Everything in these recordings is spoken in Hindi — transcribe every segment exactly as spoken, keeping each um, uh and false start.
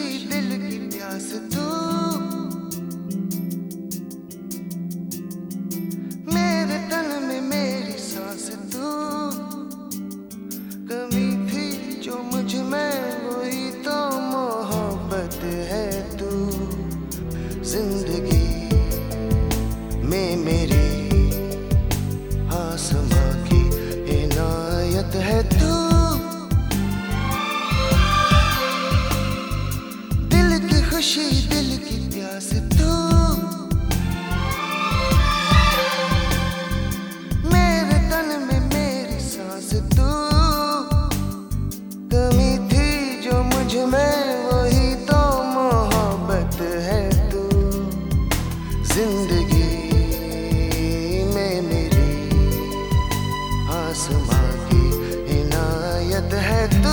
दिल की प्यास तू, मेरे तन में मेरी सांस तू, कमी थी जो मुझ में वही तो मोहब्बत है तू। जिंदगी में मेरी आसमां की इनायत है तू, दिल की खुशी दिल की प्यास तू, मेरे तन में मेरी सांस तू, कमी थी जो मुझ में वही तो मोहब्बत है तू। जिंदगी में मेरी आसमां की इनायत है तू।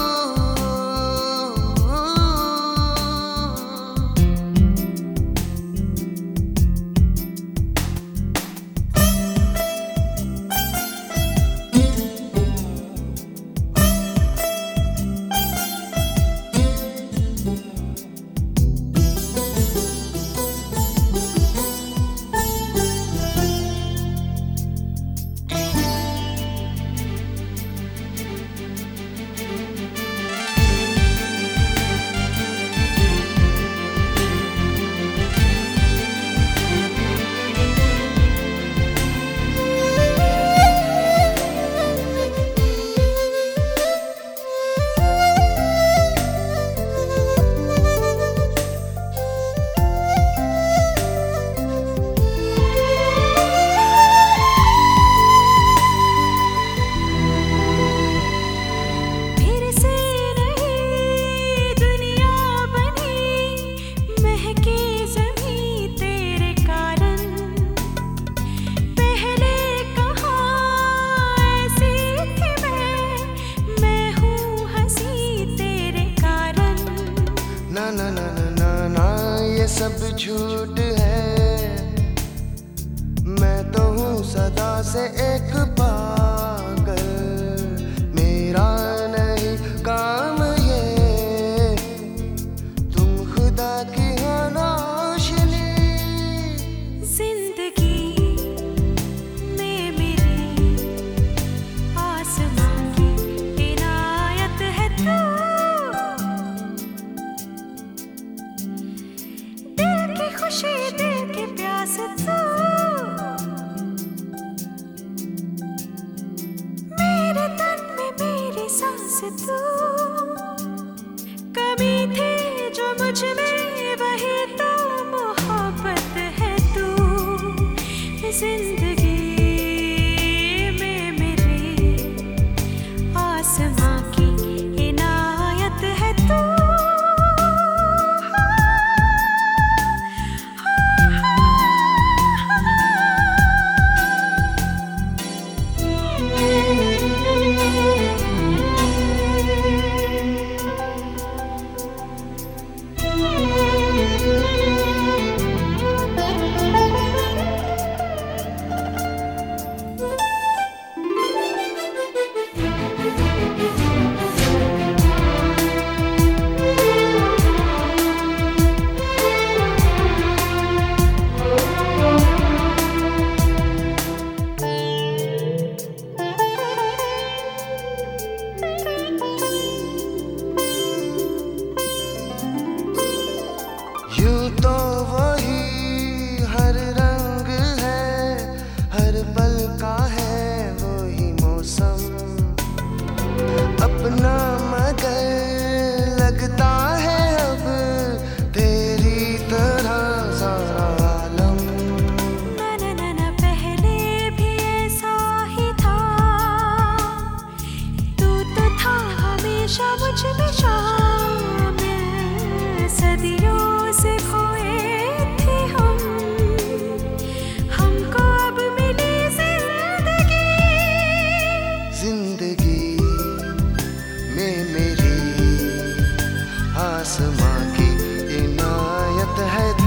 ना ना ना ना ना ना ये सब झूठ है, मैं तो हूँ सदा से एक पागल, मेरा नहीं काम ये, तुम खुदा की हो रोशनी। जिंदगी में मेरी आसमां की इनायत है तू, खुशी दिल की प्यास तू, मेरे तन में मेरी सांस तू, कमी थी जो मुझ में वही तो मोहब्बत है तू। जिंदगी में मेरी आसमां की इनायत है तू। यूं तो वही हर रंग है, हर पल का है वही मौसम, अपना मगर लगता है अब तेरी तरह सारा आलम। ना ना ना ना पहले भी ऐसा ही था, तू तो था हमेशा मुझ में शामिल, सदियों से खोए थे हम, हमको अब मिली जिंदगी। जिंदगी में मेरी आसमां की इनायत है